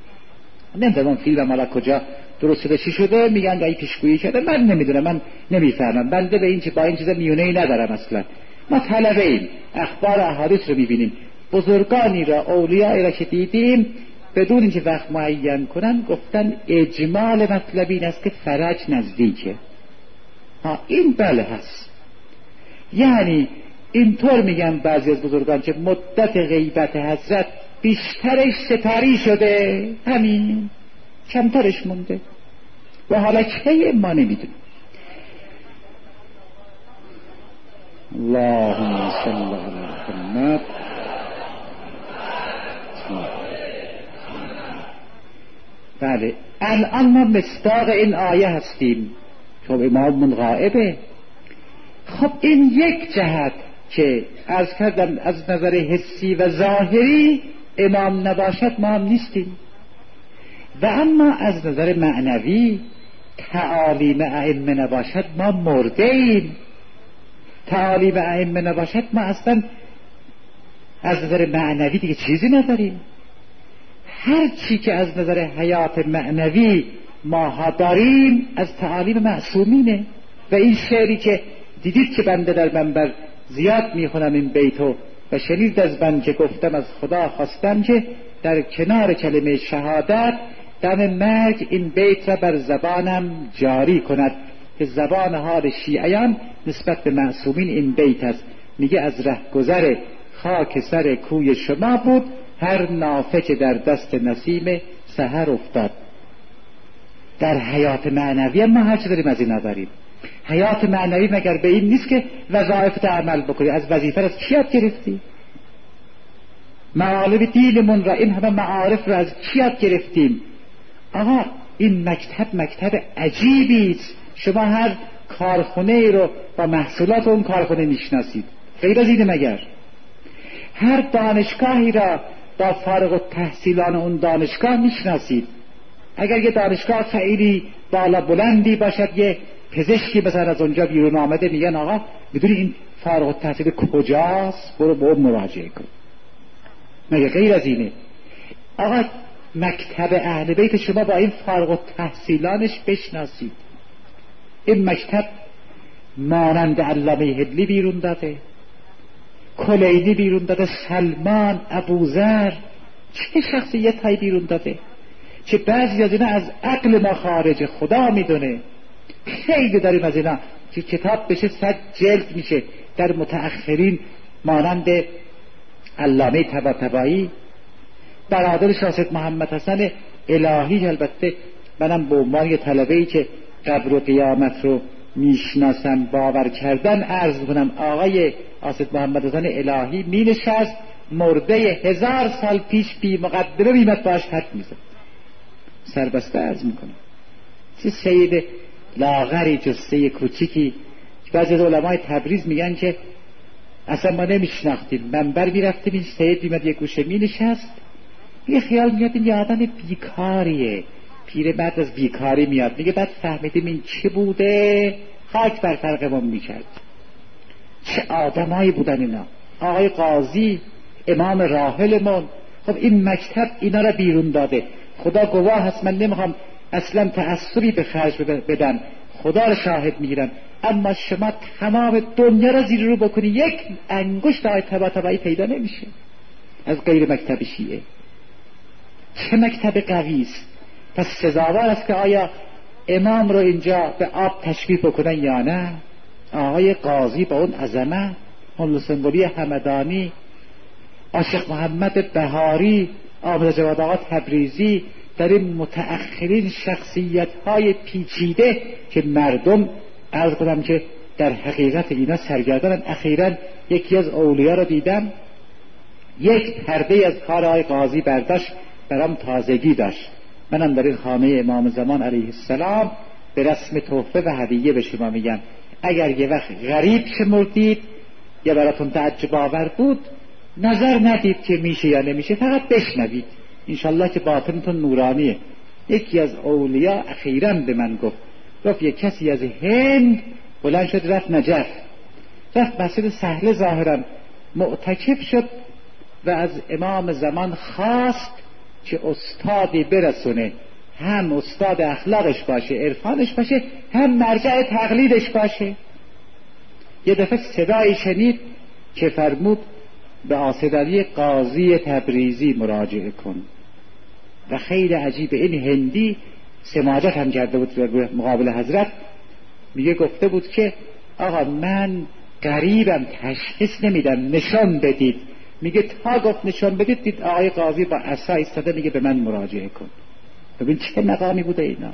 نمیدونم فیلم مالا کجا درست شده چی شده، میگن دایی پیشگویی شده، من نمیدونم، من نمیفهمم. بنده به این چه با این چیزا میونه ای ندارم اصلا. ما طلبه ایم، اخبار احادیث رو میبینیم، بزرگانی را، اولیاء را که دیدیم بدون اینکه وقت معین کنن گفتن اجمال مطلب این است که فرج نزدیکه. ها این بله هست، یعنی اینطور میگن بعضی از بزرگان که مدت غیبت حضرت بیشترش ستاری شده، همین کمترش مونده و حالا که ما نمیدونیم. اللهم صل علی محمد. بله، الان ما مصداق این آیه هستیم، چون اماممون غائبه. خب این یک جهت که عرض کردم از نظر حسی و ظاهری امام نباشد ما هم نیستیم، و اما از نظر معنوی تعالیم ائمه نباشد ما مرده ایم. تعالیم ائمه نباشد ما اصلا از نظر معنوی دیگه چیزی نداریم. هر چی که از نظر حیات معنوی ما داریم از تعالیم معصومینه. و این شعری که دیدید که بنده در منبر زیاد میخونم این بیتو و شنید از من که گفتم از خدا خواستم که در کنار کلمه شهادت دم مرگ این بیت را بر زبانم جاری کند، که زبان حال شیعیان نسبت به معصومین این بیت است. میگه از ره گذر خاک سر کوی شما بود، هر نافه که در دست نسیم سحر افتاد. در حیات معنوی ما هر چه داریم از این نداریم. حیات معنوی مگر به این نیست که وظایف عمل بکنی؟ از وظیفه از کی یاد گرفتی؟ معالم دینمون را، این همه معارف را از کی یاد گرفتیم؟ آقا این مکتب مکتب عجیبی است. شما هر کارخونه ای رو با محصولات اون کارخونه میشناسید، غیر از اینه مگر؟ هر دانشگاهی را با فارغ التحصیلان اون دانشگاه میشناسید. اگر یه دانشگاه خیلی بالا بلندی باشد، یه پزشکی مثلا از اونجا بیرون آمده، میگن آقا میدونی این فارغ التحصیل کجاست؟ برو به اون مراجعه کن. مگه غیر از اینه؟ آقا مکتب اهل بیت شما با این فارغ التحصیلانش بشناسید. این مکتب مانند علامه هدلی بیرون داده، کلینی بیرون داده، سلمان، ابوذر، چه شخصیت های بیرون داده که بعضی از اینا از عقل ما خارج، خدا میدونه. خیلی داریم از اینا که کتاب بشه صد جلد میشه. در متأخرین مانند علامه طباطبایی، برادر شاه محمد حسن الهی، البته منم به عنوان یه طلبه‌ای که قبر و قیامت رو میشناسم باور کردن عرض کنم، آقای آصف محمد حسن الهی می نشست مرده هزار سال پیش بی مقدمه بیمت باش حد میزد. سربسته عرض میکنم چه سید لاغری جسته کوچیکی. بعضی از علمای تبریز میگن که اصلا ما نمیشناختیم، منبر میرفتیم این سید بیمت یک گوشه می نشست، یه خیال میاد این یه آدم بیکاریه، پیر بعد از بیکاری میاد. میگه بعد فهمیدیم این چه بوده، خاک بر فرقمون میکرد. چه آدمایی بودن اینا. آقای قاضی امام راحلمون، خب این مکتب اینا را بیرون داده. خدا گواه هست من نمیخوام اصلا تعصبی به خرج بدم، خدا را شاهد میگیرم، اما شما تمام دنیا را زیر رو بکنی یک انگشت آقای طباطبایی پیدا نمیشه از غیر مکتب شیعه. چه مکتب قوی است. پس سزاوار است که آیا امام رو اینجا به آب تشبیه بکنن یا نه؟ آقای قاضی با اون عظمت، اون سنبولی همدانی، عاشق محمد بهاری، آمد جواد آقا تبریزی، در این متأخرین شخصیت های پیچیده که مردم عرض کنم که در حقیقت اینا سرگردانن. اخیراً یکی از اولیا رو دیدم یک پرده از کار آقای قاضی برداشت، برام تازگی داشت. منم در این خانه امام زمان علیه السلام به رسم تحفه و هدیه به شما میگم، اگر یه وقت غریب شمردید یا براتون تعجب آور بود، نظر ندید که میشه یا نمیشه، فقط بشنوید، انشالله که باطنتون نورانیه. یکی از اولیا اخیراً به من گفت گفت یک کسی از هند بلند شد رفت نجف، رفت مسجد سهل ظاهراً معتکف شد و از امام زمان خواست که استادی برسونه، هم استاد اخلاقش باشه، عرفانش باشه، هم مرجع تقلیدش باشه. یه دفعه صدایی شنید که فرمود به آصدالی قاضی تبریزی مراجعه کن. و خیلی عجیبه، این هندی سماجت هم کرده بود مقابل حضرت. میگه گفته بود که آقا من غریبم، تشخیص نمیدم، نشان بدید. میگه تا گفت نشان بدید، دید آقای قاضی با عصا ایستاده، میگه به من مراجعه کن. ببین چه مقامی بوده اینا.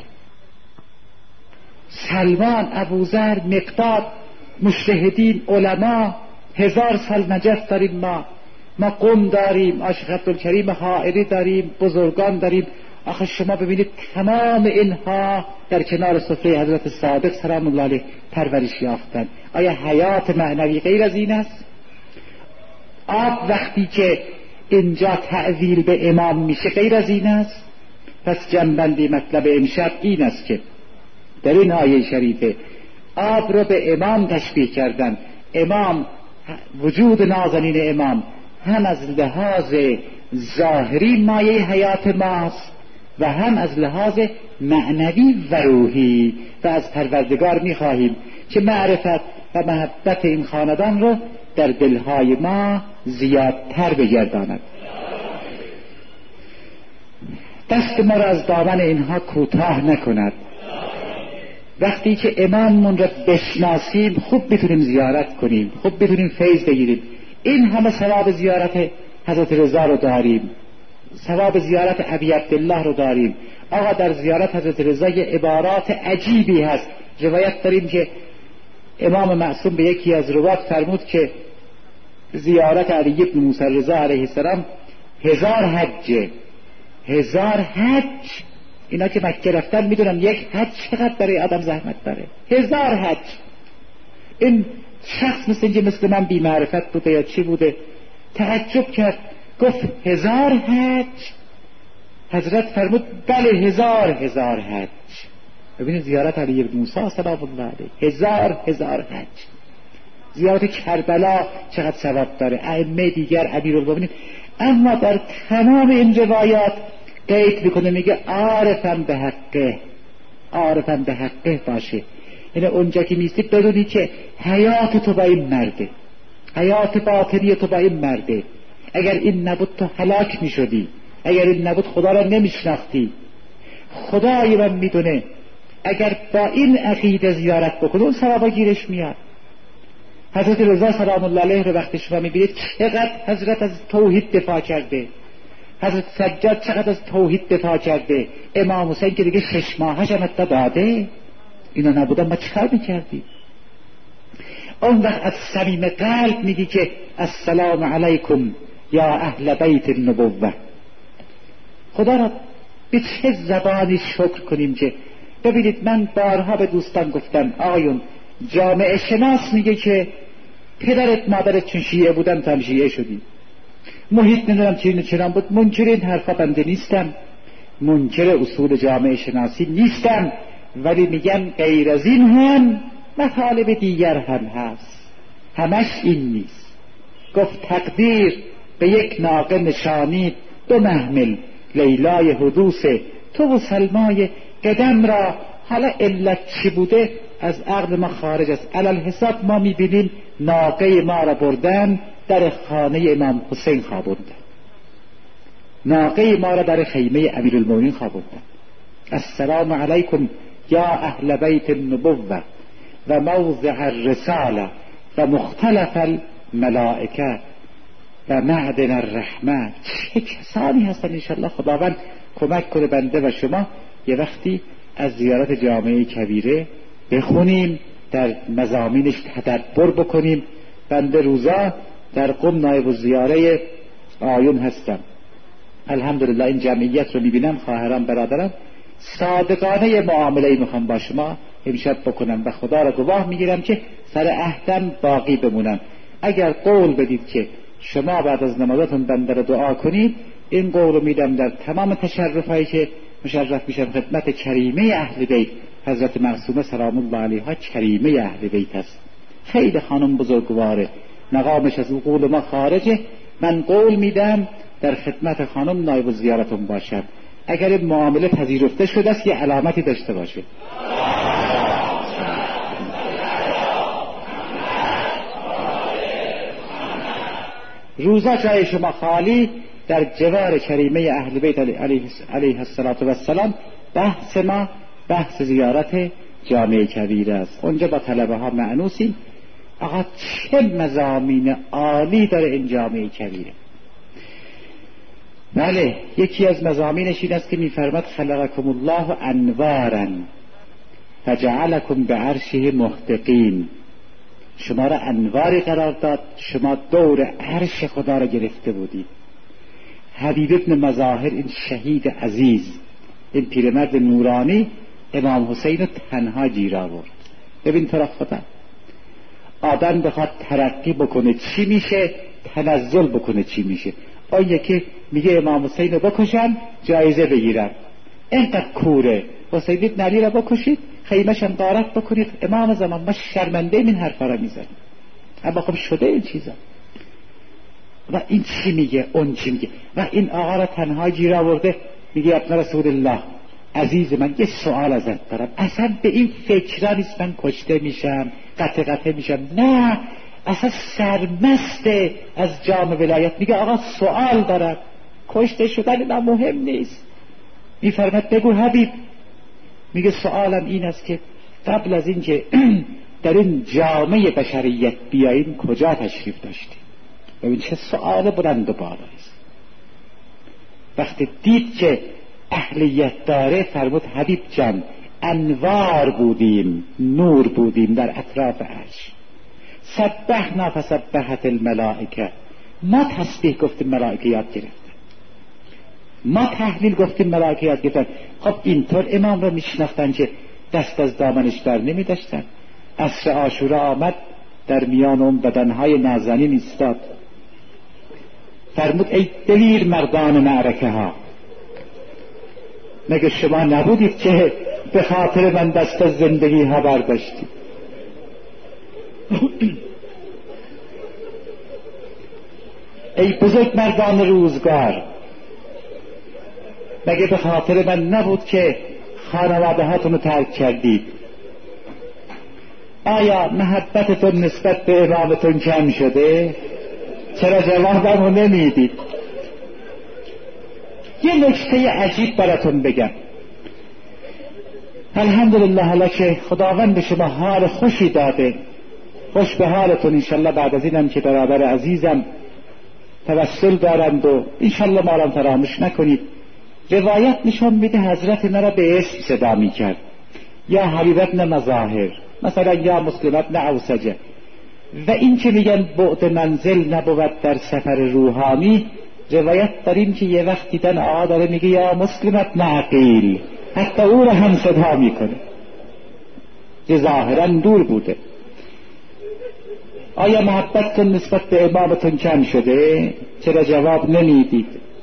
سلمان، ابوذر، مقداد، مجتهدین، علما، هزار سال نجف داریم ما ما قم داریم، عاشق عبدالکریم حائری داریم، بزرگان داریم. آخه شما ببینید تمام اینها در کنار سفره حضرت صادق سلام الله علیه پرورش یافتند. آیا حیات معنوی غیر از این است؟ آب وقتی که اینجا تعویل به امام میشه غیر از این است؟ پس جنبندی مطلب امشب این است که در این آیه شریفه آب رو به امام تشبیه کردن. امام، وجود نازنین امام هم از لحاظ ظاهری مایه حیات ماست و هم از لحاظ معنوی و روحی، و از پروردگار میخواهیم که معرفت و محبت این خاندان رو در دلهای ما زیادتر بگرداند. دست ما را از دامن اینها کوتاه نکند. وقتی که اماممون را بشناسیم خوب بتونیم زیارت کنیم، خوب بتونیم فیض بگیریم. این همه ثواب زیارت حضرت رضا رو داریم، ثواب زیارت ابی عبدالله رو داریم. آقا در زیارت حضرت رضا یه عبارات عجیبی هست. روایت داریم که امام معصوم به یکی از روات فرمود که زیارت علی بن موسی رضا علیه السلام هزار حجه. هزار حج، اینا که مکه رفتن میدونم یک حج چقدر برای آدم زحمت داره. هزار حج. این شخص مثل اینکه مثل من بی معرفت بوده یا چی بوده، تعجب کرد، گفت هزار حج؟ حضرت فرمود بله هزار هزار حج. ببینید زیارت علی بن موسی سلام الله علیه، هزار هزار حج. زیارت کربلا چقدر ثواب داره، ائمه دیگر، امیرالمومنین. اما در تمام این روایات قید میکنه، میگه عارفم به حقه، عارفم به حقه باشه. یعنی اونجا که میستی بدونی که حیات تو با این مرده، حیات باطنی تو با این مرده. اگر این نبود تو هلاک میشدی، اگر این نبود خدا را نمیشناختی. خدای من میدونه اگر با این عقیده زیارت بکنه اون ثوابا گیرش میاد. حضرت رضا سلام الله علیه رو وقتی شما میبینید چقدر حضرت از توحید دفاع کرده، حضرت سجاد چقدر از توحید دفاع کرده، امام حسین که دیگه شش ماهش هم حتی داده، اینا نبودن ما چیکار میکردیم؟ اون وقت از صمیم قلب میگی که السلام علیکم یا اهل بیت النبوه. خدا را به چه زبانی شکر کنیم که ببینید من بارها به دوستان گفتم آقایون جامعه شناس میگه که پدرت مادرت چون شیعه بودن تو هم شیعه شدی، محیط ندارم چین چنان بود. منکر این حرفا بنده نیستم، منکر اصول جامعه شناسی نیستم، ولی میگم غیر از این هم مطالب دیگر هم هست، همش این نیست. گفت تقدیر به یک ناقه نشانید دو محمل، لیلای حدوث تو و سلمای قدم را. حالا علت چی بوده از عقل ما خارج است. علل حساب ما میبینیم ناقه ما را بردن در خانه امام حسین خوابوندن، ناقه ما را در خیمه امیرالمومنین خوابوندن. السلام علیکم یا اهل بیت النبوه و موضع الرساله و مختلف الملائکه و معدن الرحمه. چه کسانی هستن؟ انشاءالله خداوند کمک کنه بنده و شما یه وقتی از زیارت جامعه کبیره بخونیم، در مضامینش تدبر بکنیم. بنده روزا در قم نایب الزیاره آیون هستم، الحمدلله این جمعیت رو میبینم، خواهران برادران، صادقانه معامله میخوام با شما امشب بکنم و خدا را گواه میگیرم که سر عهدم باقی بمونم. اگر قول بدید که شما بعد از نمازتون بنده را دعا کنید، این قول رو میدم در تمام تشرفایی که مشرف میشم خدمت کریمه اهل بیت. حضرت معصومه سلام الله علیها کریمه اهل بیت است، خیلی خانم بزرگواره، مقامش از قول ما خارجه. من قول میدم در خدمت خانم نایب زیارتون باشم. اگر این معامله پذیرفته شده است یه علامتی داشته باشه. روزا جای شما خالی در جوار کریمه اهل بیت علیه السلام. بحث ما بحث زیارت جامعه کبیر است. اونجا با طلبه ها معنوسیم. آقا چه مضامین عالی داره این جامعه کبیره. بله، یکی از مضامینش این است که میفرماد خلقکم الله انوارا فجعلکم به عرشه محتقین. شما را انواری قرار داد، شما دور عرش خدا را گرفته بودید. حبیب ابن مظاهر، این شهید عزیز، این پیرمرد نورانی، امام حسین رو تنها گیر آورد. ببین تو را خدا، آدم بخواد ترقی بکنه چی میشه، تنزل بکنه چی میشه. آن یکی میگه امام حسین رو بکشن جایزه بگیرن، اینقدر کوره. حسین ابن علی رو بکشید خیمه‌ش هم غارت بکنید. امام زمان ما شرمنده این حرفا رو میزنیم، اما خب شده این چیزا. و این چی میگه، اون چی میگه. و این آقا را تنها گیر آورده، میگه ابن رسول الله عزیز من یه سوال ازت دارم، اصلا به این فکرها نیست من کشته میشم قطع قطع میشم، نه اصلا سرمسته از جام ولایت. میگه آقا سوال دارم، کشته شدن من مهم نیست. میفرماد بگو حبیب. میگه سوالم این است که قبل از این که در این جامعه بشریت بیاییم کجا تشریف داشتیم؟ ببین چه سوال بلند و بالا است. وقتی دید که اهلیت داره فرمود حبیب جان انوار بودیم، نور بودیم در اطراف عرش. سبحنا فسبحت الملائکه، ما تسبیح گفتیم ملائکه یاد گرفتن، ما تحلیل گفتیم ملائکه یاد گرفتن. خب اینطور امام رو میشناختن که دست از دامنش بر نمی داشتن. عصر عاشورا آمد، در میان اون بدنهای نازنین ایستاد، فرمود ای دلیر مردان معرکه ها، مگه شما نبودید که به خاطر من دست از زندگی ها برداشتید؟ ای بزرگ مردان روزگار، مگه به خاطر من نبود که خانواده هاتون رو ترک کردید؟ آیا محبتتون نسبت به امامتون کم شده؟ چرا جوابم رو نمیدید؟ یه نکته عجیب براتون بگم. الحمدلله حالا که خداوند به شما حال خوشی داده، خوش به حالتون. انشالله بعد از اینم که برادر عزیزم توسل دارند و انشالله ما را فراموش نکنید. روایت نشان میده حضرت مرا به اسم صدا میکرد، یا حبیب ابن مظاهر، مثلا یا مسلم ابن عوسجه. و این که میگن بعد منزل نبود در سفر روحانی، روایت داریم که یه وقت دیدن آقا داره میگه یا مسلم ابن عقیل، حتی او را هم صدا میکنه که ظاهرا دور بوده. آیا محبتتون نسبت به امامتون کم شده؟ چرا جواب نمیدید؟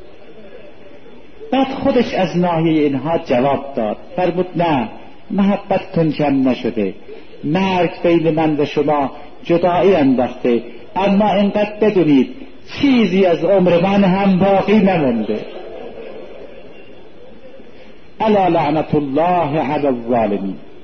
بعد خودش از ناحیه اینها جواب داد، فرمود نه، محبتتون کم نشده، مرگ بین من و شما جدایی انداخته، اما اینقدر بدونید چیزی از عمر من هم باقی نمونده. الا لعنت الله علی الظالمین.